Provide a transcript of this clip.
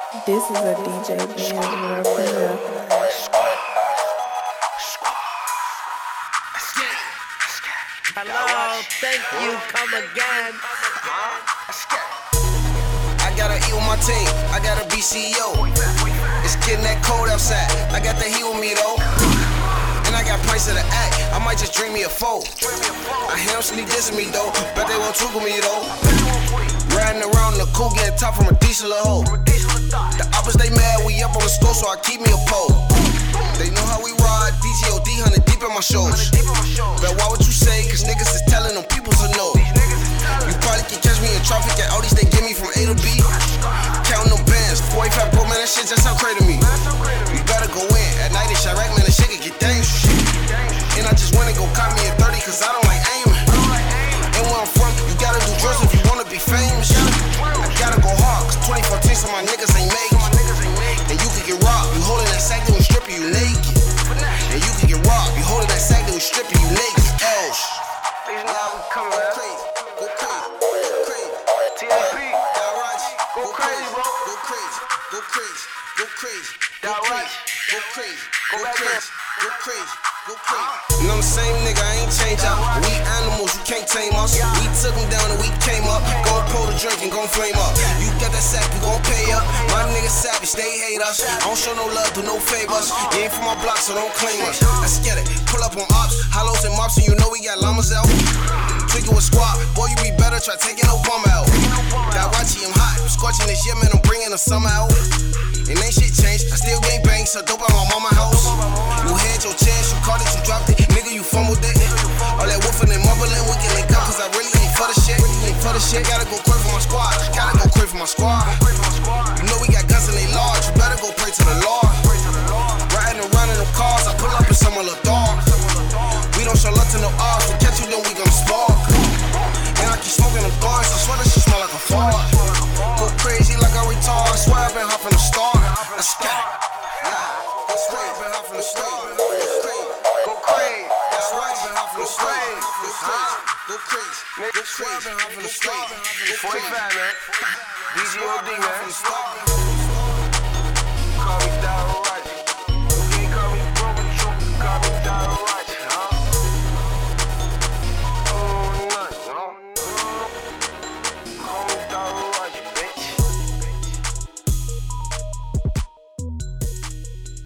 This is a DJ Benz represent. Hello, thank you, come again. I gotta eat with my team, I got a BCO. It's getting that cold outside, I got the heat with me though. And I got price of the act, I might just drink me a foe. I hear them sneak dissing me though, but they won't talk with me though. Riding around in the coupe, getting top from a decent little hoe. The oppers they mad, we up on the store, so I keep me a pole. They know how we ride, DGOD 100 deep in my shows. But why would you say, cause niggas is telling them people's a no. You probably can catch me in traffic at Audis, they get me from A to B. Counting them bands, 45 Pro, man, that shit just sound crazy to me. You better go in, at night in Chirac, man, that shit can get dangerous. And I just wanna go cop me a 30, cause I don't like aiming. And where I'm from, you gotta do drugs if you wanna be famous. I gotta go hard, cause 2014, so my niggas ain't make it. And you can get robbed, you holding that sack, they will strip you naked. And you can get robbed, you holding that sack, they will strip you naked. Else. Go crazy, go crazy, go crazy. TSP, Go crazy, bro. Go crazy, go crazy, go crazy, go crazy, go crazy, go crazy, go crazy, go crazy. And I'm the same nigga, I ain't change up. We animals, you can't tame us. We took them down and we came up. Gon' pour the drink and gon' flame up. You got that sack, you gon' pay up. My niggas savage, they hate us. I don't show no love, do no favors. You ain't from my block, so don't claim us. Let's get it. Pull up on ops, hollows and mops, and you know we got llamas out. Took you a squad, boy, you be better, try taking no bum out. Got Rachi, I'm hot, I'm scorching this year, man, I'm bringing the summer out. And ain't shit changed, I still gang bang, so dope at my mama house. You had your chance, you caught it, you dropped it, nigga, you fumbled it. All that woofing and mumbling, we can link up, cause I really ain't for the shit. Ain't for the shit, gotta go quick for my squad, gotta go quick for my squad. You know we got guns and they large, you better go pray to the Lord. Riding around in them cars, I pull up in some little dog. We don't show love to no odds, we catch you, then we gon' spark. And I keep smoking them thorns, I swear that shit smell like a fart. Go crazy like a retard, I swear I've been hot from the start. Let's get it. I swear I've been hot from the start. go crazy. That's right, I've been hot from the start. Go crazy. Go crazy. I've been hot from the start. 45, man. DGOD, man. From the start. Call me Daryl.